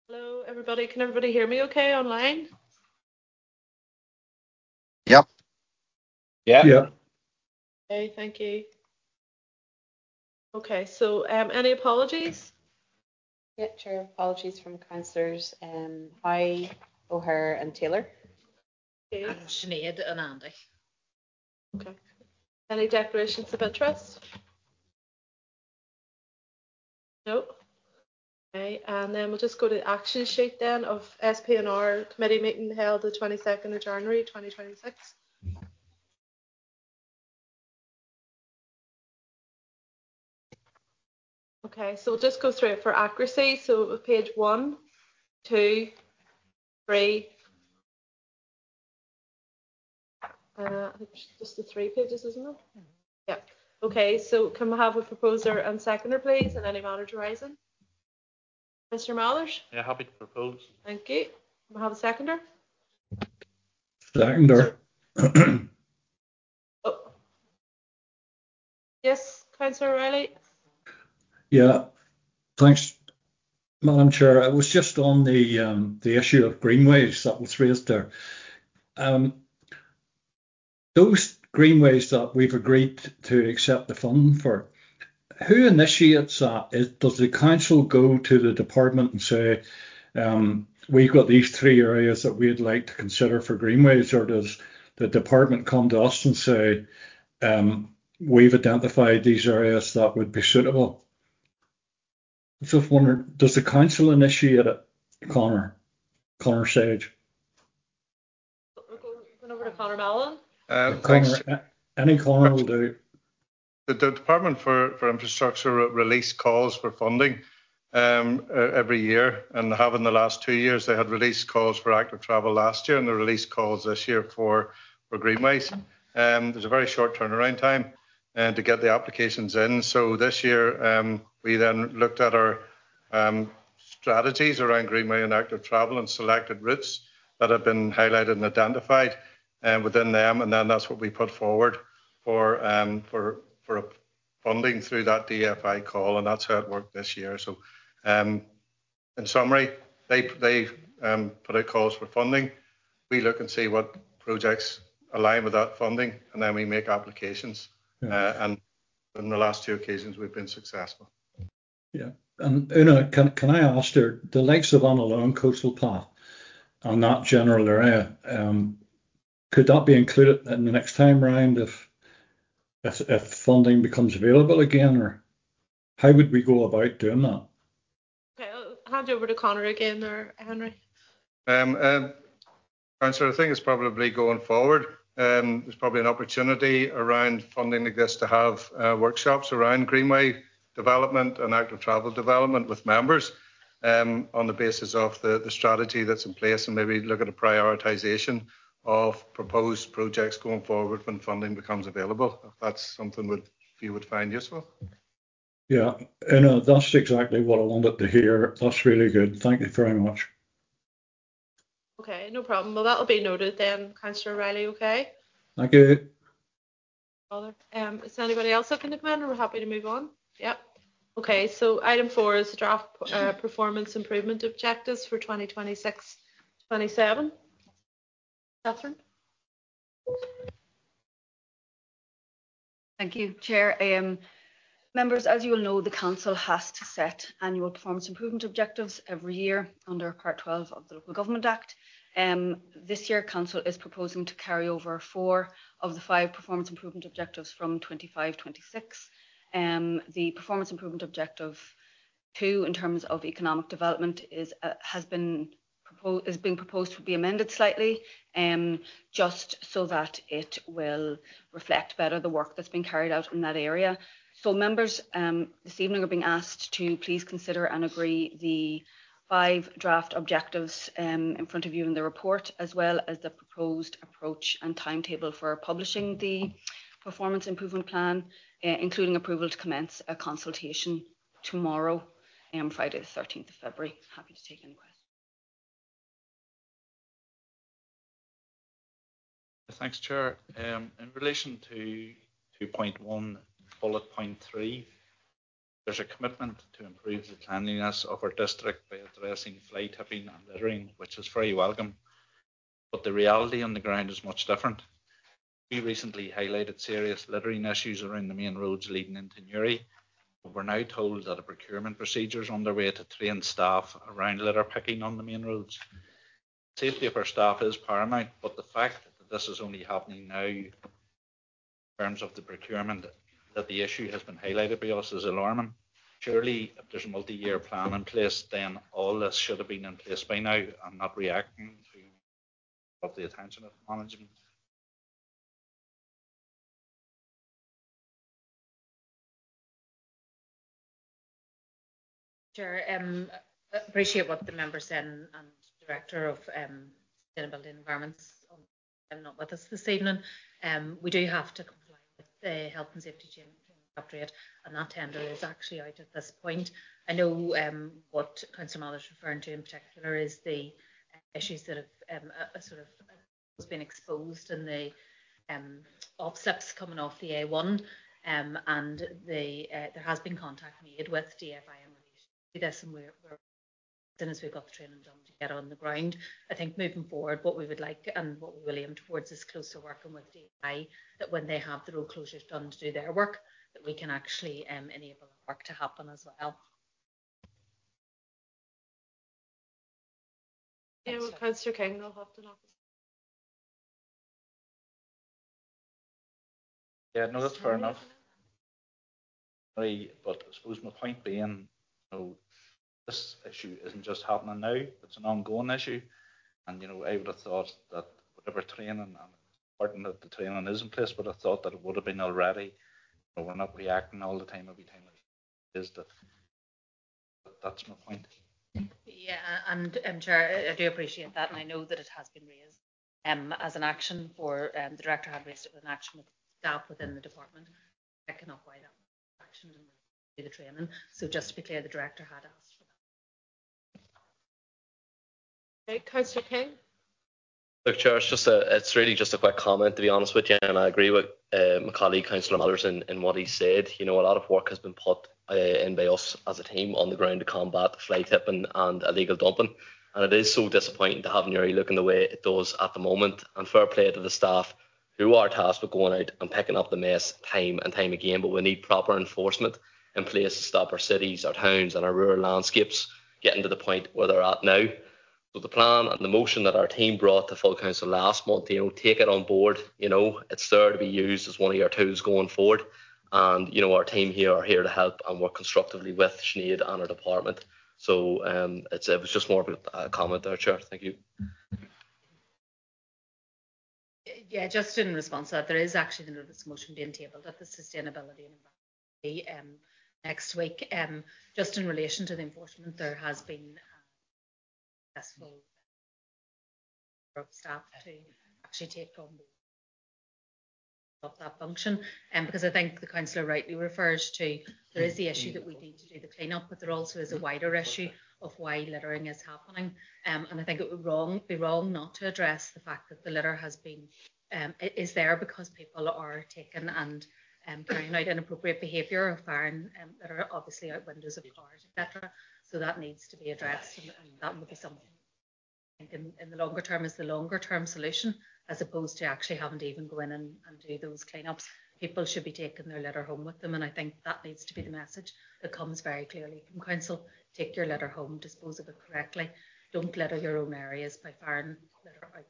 Hello, everybody. Can everybody hear me okay online? Yep. Yeah. Yeah. Okay, thank you. Okay, so any apologies? Yeah, sure. Apologies from councillors Howe, O'Hare and Taylor. Okay. And Sinead and Andy. Okay. Any declarations of interest? No. Okay, and then we'll just go to the action sheet then of SPNR committee meeting held the 22nd of January 2026. Okay, so we'll just go through it for accuracy. So page 1, 2, 3. Just the 3 pages, isn't it? Yeah. Okay, so can we have a proposer and seconder, please, and any matters arising? Mr. Mallers? Yeah, happy to propose. Thank you. Can we have a seconder? Seconder. Oh. Yes, Councillor Riley? Yeah, thanks, Madam Chair. It was just on the issue of greenways that was raised there. Those greenways that we've agreed to accept the funding for, who initiates that? Does the council go to the department and say, we've got these 3 areas that we'd like to consider for greenways, or does the department come to us and say, we've identified these areas that would be suitable? I just wondering, does the council initiate it, Conor Sage? Going over to Conor Mallon. Thanks. Any Conor will do. The Department for Infrastructure release calls for funding every year, and have in the last 2 years. They had released calls for active travel last year, and they released calls this year for greenways. There's a very short turnaround time to get the applications in. So this year we then looked at our strategies around greenway and active travel and selected routes that have been highlighted and identified within them, and then that's what we put forward for funding through that DFI call, and that's how it worked this year. So in summary, they put out calls for funding. We look and see what projects align with that funding, and then we make applications. And in the last 2 occasions, we've been successful. Yeah, and Una, can I ask her, the likes of Annalone Coastal Path and that general area, could that be included in the next time round if funding becomes available again, or how would we go about doing that? Okay, I'll hand over to Conor again there, Henry. Councillor, I think it's probably going forward. There's probably an opportunity around funding like this to have workshops around greenway development and active travel development with members on the basis of the strategy that's in place, and maybe look at a prioritisation of proposed projects going forward when funding becomes available, if that's something you would find useful. Yeah, that's exactly what I wanted to hear. That's really good. Thank you very much. Okay, no problem. Well, that'll be noted then, Councillor Riley, okay? Thank you. Is anybody else looking to come in, or we're happy to move on? Yep. Okay, so item 4 is the draft performance improvement objectives for 2026-27. Catherine? Thank you, Chair. Members, as you will know, the Council has to set annual performance improvement objectives every year under Part 12 of the Local Government Act. This year, Council is proposing to carry over 4 of the 5 performance improvement objectives from 25-26. The performance improvement objective 2, in terms of economic development, has been proposed to be amended slightly, just so that it will reflect better the work that's been carried out in that area. So members this evening are being asked to please consider and agree the 5 draft objectives in front of you in the report, as well as the proposed approach and timetable for publishing the performance improvement plan, including approval to commence a consultation tomorrow, Friday the 13th of February. Happy to take any questions. Thanks, Chair. In relation to 2.1, bullet point 3, There's a commitment to improve the cleanliness of our district by addressing fly tipping and littering, which is very welcome. But the reality on the ground is much different. We recently highlighted serious littering issues around the main roads leading into Newry. We're now told that a procurement procedure is underway to train staff around litter picking on the main roads. Safety of our staff is paramount, but the fact that this is only happening now in terms of the procurement, that the issue has been highlighted by us, is alarming. Surely, if there's a multi-year plan in place, then all this should have been in place by now and not reacting to the attention of management. Sure. Appreciate what the member said, and Director of Sustainability and Environment not with us this evening. We do have to comply with the health and safety chain upgrade, and that tender is actually out at this point. I know what Councillor Mather is referring to in particular is the issues that have sort of been exposed in the offslips coming off the A1, and there has been contact made with DFI in relation to this, and we're as soon as we've got the training done to get on the ground. I think moving forward, what we would like and what we will aim towards is closer working with DFI, that when they have the road closures done to do their work, that we can actually enable that work to happen as well. Yeah, well, Councillor King will have to knock us. Yeah, no, that's fair enough. But I suppose my point being, this issue isn't just happening now, it's an ongoing issue. And, I would have thought that whatever training, and important that the training is in place, but I thought that it would have been already. We're not reacting all the time, every time it is that. That's my point. Yeah, and Chair, I do appreciate that, and I know that it has been raised as an action for, the Director had raised it with an action with staff within the department, picking up why that action and do the training. So just to be clear, the Director had asked for that. Okay, Councillor King. Look, Chair, it's really just a quick comment, to be honest with you, and I agree with my colleague Councillor Mathers in what he said. A lot of work has been put in by us as a team on the ground to combat fly tipping and illegal dumping, and it is so disappointing to have Newry looking the way it does at the moment. And fair play to the staff who are tasked with going out and picking up the mess time and time again, but we need proper enforcement in place to stop our cities, our towns and our rural landscapes getting to the point where they're at now. So the plan and the motion that our team brought to full council last month, take it on board. It's there to be used as one of your tools going forward. And, our team here are here to help and work constructively with Sinead and our department. So it was just more of a comment there, Chair. Thank you. Yeah, just in response to that, there is actually the notice motion being tabled at the Sustainability and Environment next week. Just in relation to the enforcement, there has been successful of staff to actually take on board of that function, because I think the councillor rightly refers to there is the issue that we need to do the clean-up, but there also is a wider issue of why littering is happening, and I think it would be wrong not to address the fact that the litter has been is there because people are taking and carrying out inappropriate behaviour of firing litter obviously out windows of cars, etc. So that needs to be addressed, and that would be something I think in the longer term is the longer term solution, as opposed to actually having to even go in and do those cleanups. People should be taking their litter home with them, and I think that needs to be the message that comes very clearly from council. Take your litter home, dispose of it correctly. Don't litter your own areas by firing litter out.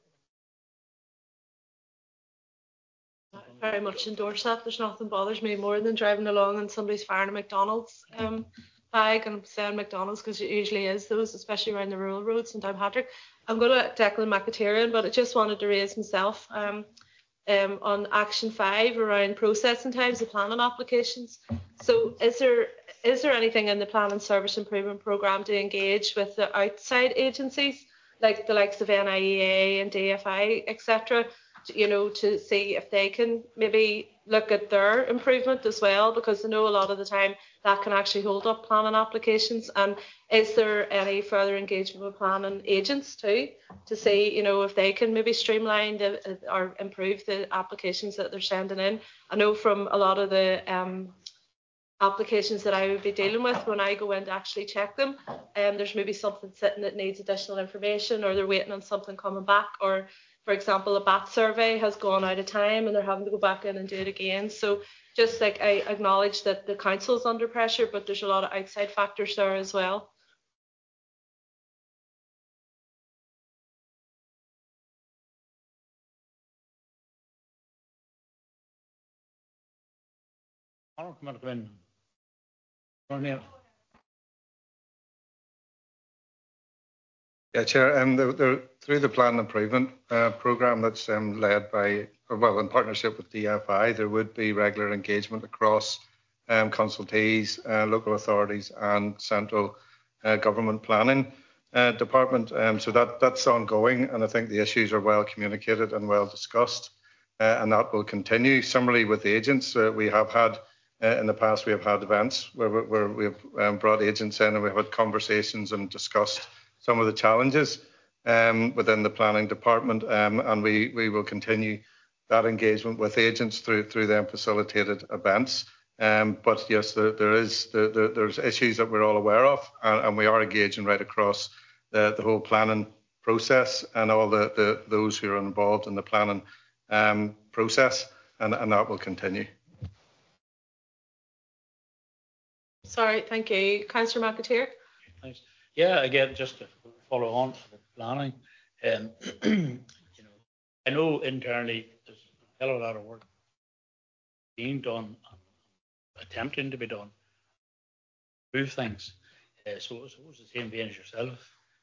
I very much endorse that. There's nothing bothers me more than driving along and somebody's firing a McDonald's bag, and I'm saying McDonald's because it usually is those, especially around the rural roads in Downpatrick. I'm going to Declan McAteerian, but I just wanted to raise myself on action 5 around processing times of planning applications. So is there anything in the planning service improvement programme to engage with the outside agencies like the likes of NIEA and DFI, etc., to see if they can maybe look at their improvement as well, because I know a lot of the time that can actually hold up planning applications. And is there any further engagement with planning agents too, to see if they can maybe streamline or improve the applications that they're sending in? I know from a lot of the applications that I would be dealing with when I go in to actually check them. There's maybe something sitting that needs additional information, or they're waiting on something coming back, or for example, a BAT survey has gone out of time and they're having to go back in and do it again. So just like I acknowledge that the council's under pressure, but there's a lot of outside factors there as well. Yeah, Chair. Through the Plan Improvement Programme that's led by, well, in partnership with DFI, there would be regular engagement across consultees, local authorities, and central government planning department. So that's ongoing, and I think the issues are well communicated and well discussed, and that will continue. Similarly, with agents, we have had in the past we have had events where we've brought agents in and we've had conversations and discussed some of the challenges within the planning department, and we will continue that engagement with agents through them facilitated events. But yes, there's issues that we're all aware of, and we are engaging right across the whole planning process and all those who are involved in the planning process, and that will continue. Sorry, thank you. Councillor McAteer. Thanks. Yeah, again, just to follow on for the planning, I know internally there's a hell of a lot of work being done, attempting to be done, improve things. So it's the same vein as yourself.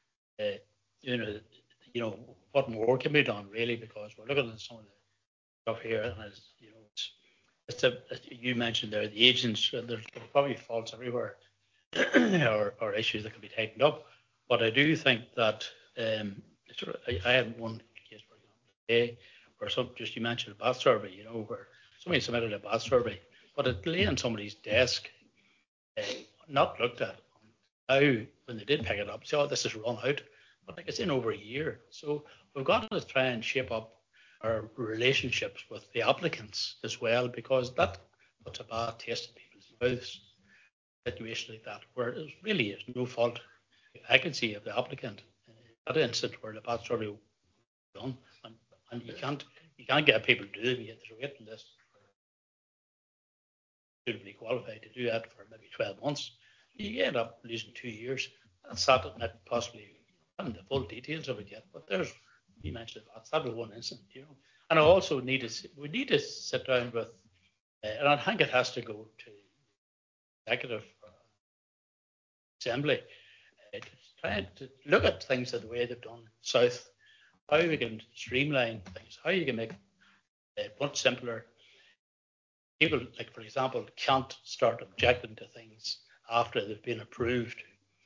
What more can be done really? Because we're looking at some of the stuff here, and as you mentioned there, the agents, there's probably faults everywhere. or issues that can be tightened up. But I do think that I had one case, for example, today where you mentioned a BAT survey, where somebody submitted a BAT survey, but it lay on somebody's desk, not looked at. Now, when they did pick it up, say, oh, this is run out, but it's in over a year. So we've got to try and shape up our relationships with the applicants as well, because that puts a bad taste in people's mouths. Situation like that, where it really is no fault, I can see, of the applicant. That instance where the BAT survey was done, and you can't get people to do it yet. There's a waiting list for suitably qualified to do that for maybe 12 months. You end up losing 2 years. That's not possibly haven't the full details of it yet, but you mentioned that was one instance, And I also we need to sit down with, and I think it has to go to executive assembly, trying to look at things the way they've done south, how we can streamline things, how you can make it much simpler. People, like for example, can't start objecting to things after they've been approved.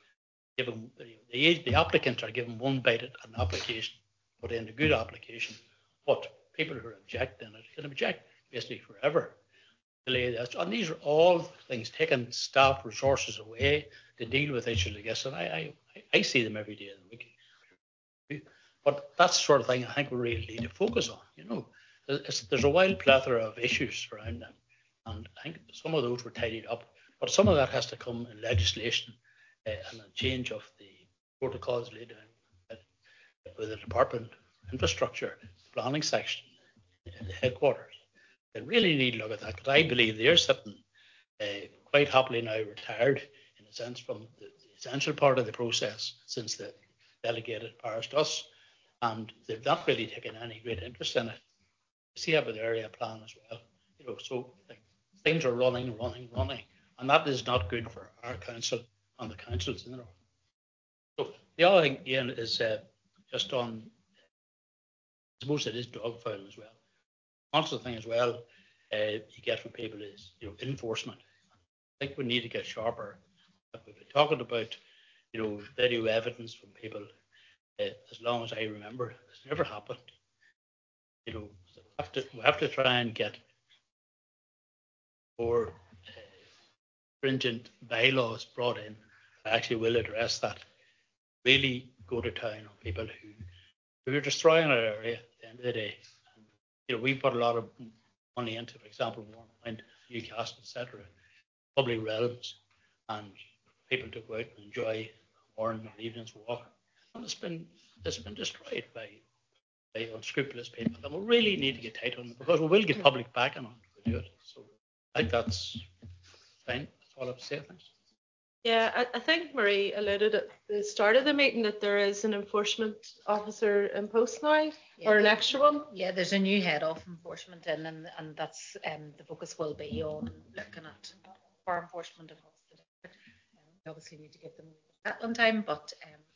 The applicants are given one bite at an application, put in a good application, but people who are objecting it can object basically forever. And these are all things taking staff resources away to deal with issues like this. And I see them every day of the week. But that's the sort of thing I think we really need to focus on. There's a wild plethora of issues around them. And I think some of those were tidied up. But some of that has to come in legislation and a change of the protocols laid down with the department, infrastructure, planning section, and the headquarters. They really need to look at that, because I believe they're sitting quite happily now retired, in a sense, from the essential part of the process since the delegated powers to us, and they've not really taken any great interest in it. See how with the area plan as well. So things are running, and that is not good for our council and the councils in the north. So the other thing, Ian, is just on, I suppose it is dogfighting as well. Constant thing as well you get from people is enforcement. I think we need to get sharper. We've been talking about video evidence from people as long as I remember. It's never happened. We have to try and get more stringent bylaws brought in that actually will address that. Really go to town on people who are destroying our area at the end of the day. We put a lot of money into, for example, Warrenpoint, Newcastle, etc. public realms, and people to go out and enjoy a morning or evening's walk. And it's been destroyed by unscrupulous people. And we really need to get tight on it, because we will get public backing on it if we do it. So I think that's fine. That's all I have to say. Thanks. Yeah, I think Marie alluded at the start of the meeting that there is an enforcement officer in post now, or an extra one. Yeah, there's a new head of enforcement in, and that's the focus will be on looking at for enforcement across the district. We obviously need to give them settling time, but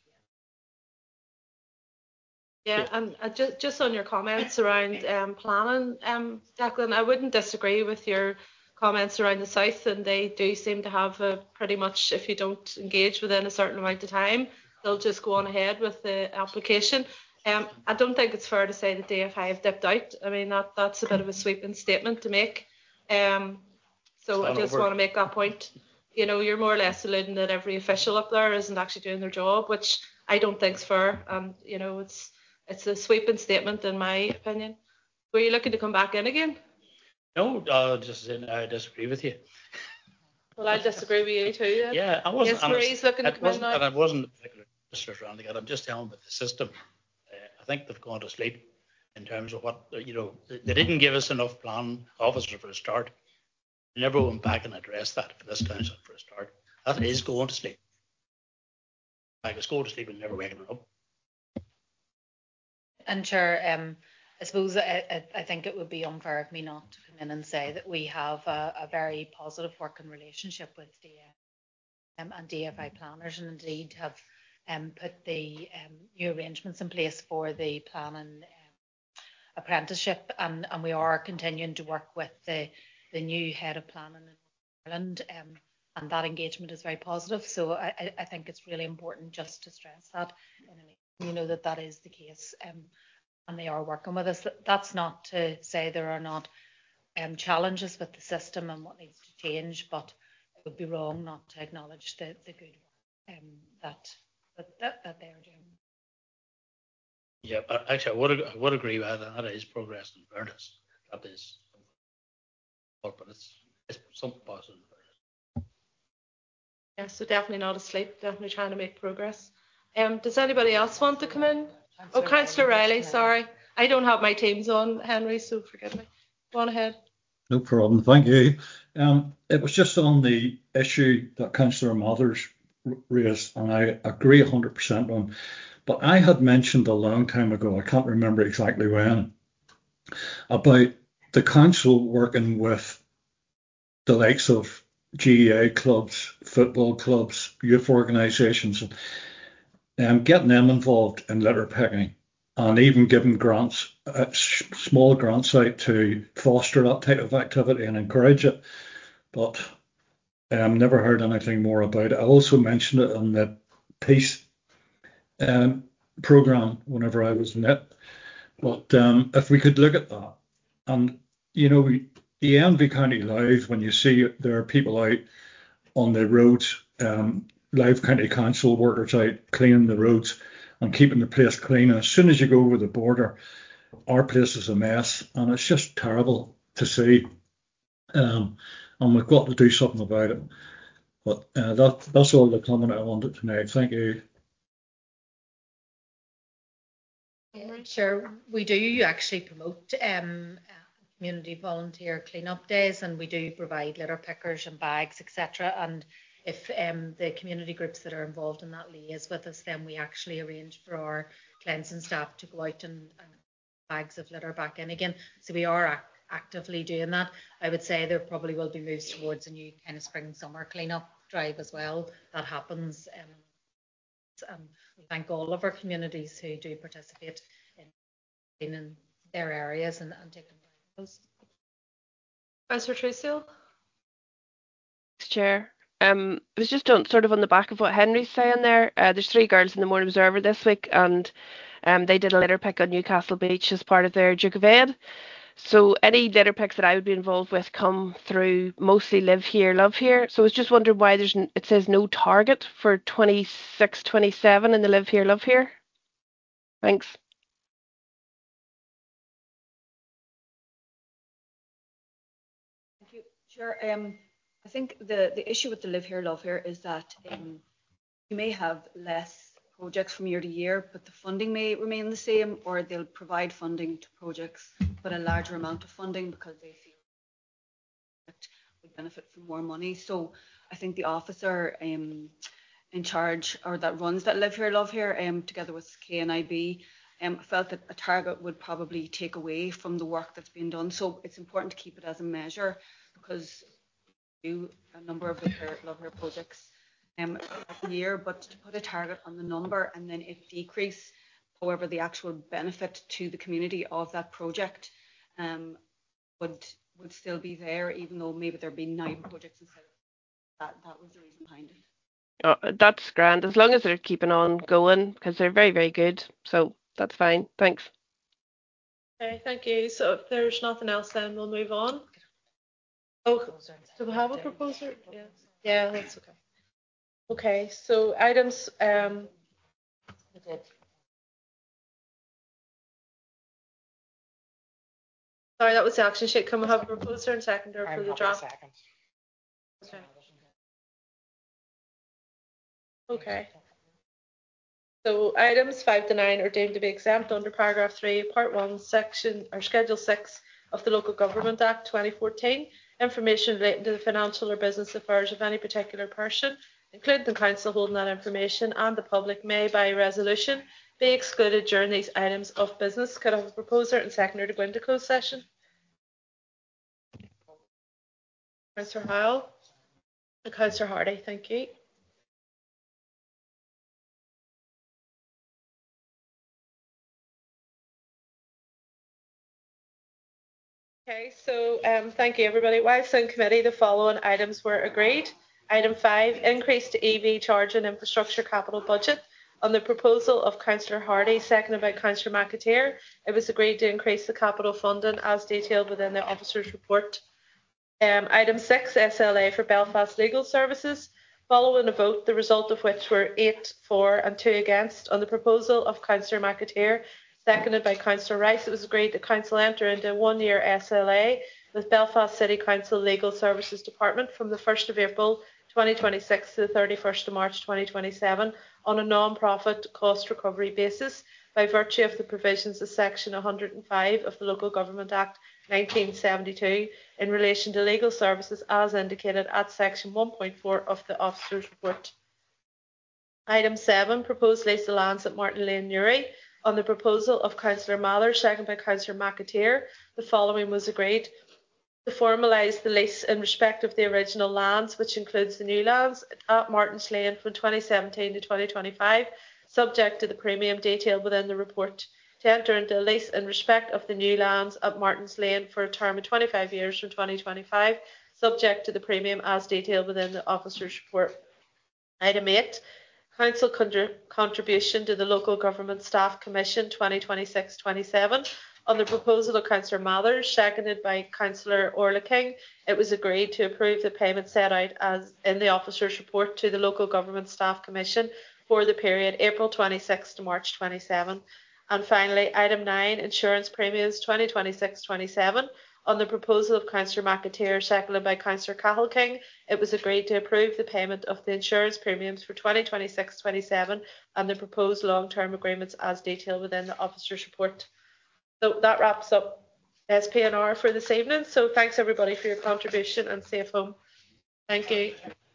yeah, and just on your comments around planning, Declan, I wouldn't disagree with your comments around the south, and they do seem to have pretty much, if you don't engage within a certain amount of time, they'll just go on ahead with the application. I don't think it's fair to say that DFI have dipped out. I mean, that's a bit of a sweeping statement to make. So I just want to make that point. You know, you're more or less alluding that every official up there isn't actually doing their job, which I don't think is fair. And you know, it's a sweeping statement in my opinion. Were you looking to come back in again? No, just I disagree with you. Well, I disagree with you too. Then. Yeah, I wasn't. Yes, Marie's looking to come in now. And I wasn't a particular district around the I'm just telling about the system. I think they've gone to sleep in terms of what, you know, they didn't give us enough plan officers for a start. They never went back and addressed that for this council for a start. That is going to sleep. Like it's going to sleep and never waking it up. And sure, I suppose I think it would be unfair of me not to come in and say that we have a very positive working relationship with DFI and DFI planners, and indeed have put the new arrangements in place for the planning apprenticeship, and we are continuing to work with the new head of planning in Ireland, and that engagement is very positive. So I think it's really important just to stress that, you know, that is the case. And they are working with us. That's not to say there are not challenges with the system and what needs to change, but it would be wrong not to acknowledge the good work that they are doing. Yeah, but actually, I would agree with that. That is progress in fairness. That is, but it's something positive. Yeah, so definitely not asleep. Definitely trying to make progress. Does anybody else want to come in? Councillor Riley, sorry. I don't have my Teams on, Henry, so forgive me. Go on ahead. No problem, thank you. It was just on the issue that Councillor Mathers raised, and I agree 100% on. But I had mentioned a long time ago, I can't remember exactly when, about the council working with the likes of GEA clubs, football clubs, youth organisations, getting them involved in litter picking, and even giving grants, small grants out to foster that type of activity and encourage it. But never heard anything more about it. I also mentioned it on the peace programme whenever I was in it. But if we could look at that, and you know, the Envy County Live, when you see there are people out on the roads, Live County Council workers out cleaning the roads and keeping the place clean. And as soon as you go over the border, our place is a mess, and it's just terrible to see. And we've got to do something about it. But that's all the comment I wanted tonight. Thank you. Sure, we do actually promote community volunteer clean-up days, and we do provide litter pickers and bags, etc. And if the community groups that are involved in that liaise with us, then we actually arrange for our cleansing staff to go out and bags of litter back in again. So we are actively doing that. I would say there probably will be moves towards a new kind of spring-summer clean-up drive as well. That happens. We thank all of our communities who do participate in their areas and taking those. Councillor Truesdale. Chair. It was just sort of on the back of what Henry's saying there. There's 3 girls in the Morning Observer this week, and they did a litter pick on Newcastle Beach as part of their Duke of Ed. So any litter picks that I would be involved with come through mostly Live Here, Love Here. So I was just wondering why it says no target for 26, 27 in the Live Here, Love Here. Thanks. Thank you. Sure. I think the issue with the Live Here, Love Here is that you may have less projects from year to year, but the funding may remain the same, or they'll provide funding to projects, but a larger amount of funding because they feel that would benefit from more money. So I think the officer in charge, or that runs that Live Here, Love Here, together with KNIB, felt that a target would probably take away from the work that's being done. So it's important to keep it as a measure, because we do a number of Love Here projects a year, but to put a target on the number and then it decrease, however, the actual benefit to the community of that project would still be there, even though maybe there'd be 9 projects instead of that was the reason behind it. Oh, that's grand, as long as they're keeping on going, because they're very, very good. So that's fine. Thanks. Okay, thank you. So if there's nothing else, then we'll move on. Oh, do we have a proposer? Yes. Yeah, that's okay. Okay, so items. Sorry, that was the action sheet. Can we have a proposer and seconder for the draft? Okay. Okay. So items 5 to 9 are deemed to be exempt under paragraph 3, part 1, section or schedule 6 of the Local Government Act 2014. Information relating to the financial or business affairs of any particular person, including the council holding that information, and the public may, by resolution, be excluded during these items of business. Could I have a proposer and seconder to go into closed session? Councillor Howell and Councillor Hardy, thank you. Okay, so thank you everybody. Whilst in committee, the following items were agreed. Item 5, increase to EV charging infrastructure capital budget. On the proposal of Councillor Hardy, seconded by Councillor McAteer, it was agreed to increase the capital funding as detailed within the officer's report. Item 6, SLA for Belfast Legal Services. Following a vote, the result of which were 8 for and 2 against, on the proposal of Councillor McAteer, seconded by Councillor Rice, it was agreed that Council enter into a 1-year SLA with Belfast City Council Legal Services Department from the 1st of April 2026 to the 31st of March 2027 on a non-profit cost recovery basis by virtue of the provisions of Section 105 of the Local Government Act 1972 in relation to legal services as indicated at Section 1.4 of the Officer's Report. Item 7, proposed lease of lands at Martin Lane, Newry. On the proposal of Councillor Mather, seconded by Councillor McAteer, the following was agreed: to formalise the lease in respect of the original lands, which includes the new lands at Martin's Lane from 2017 to 2025, subject to the premium detailed within the report. To enter into a lease in respect of the new lands at Martin's Lane for a term of 25 years from 2025, subject to the premium as detailed within the officer's report. Item 8. Council contribution to the Local Government Staff Commission 2026-27. On the proposal of Councillor Mathers, seconded by Councillor Orla King, it was agreed to approve the payment set out as in the officer's report to the Local Government Staff Commission for the period April 26 to March 27. And finally, item 9, insurance premiums 2026-27. On the proposal of Councillor McAteer, seconded by Councillor Cahill King, it was agreed to approve the payment of the insurance premiums for 2026-27 and the proposed long-term agreements as detailed within the officer's report. So that wraps up SPNR for this evening. So thanks everybody for your contribution and safe home. Thank you.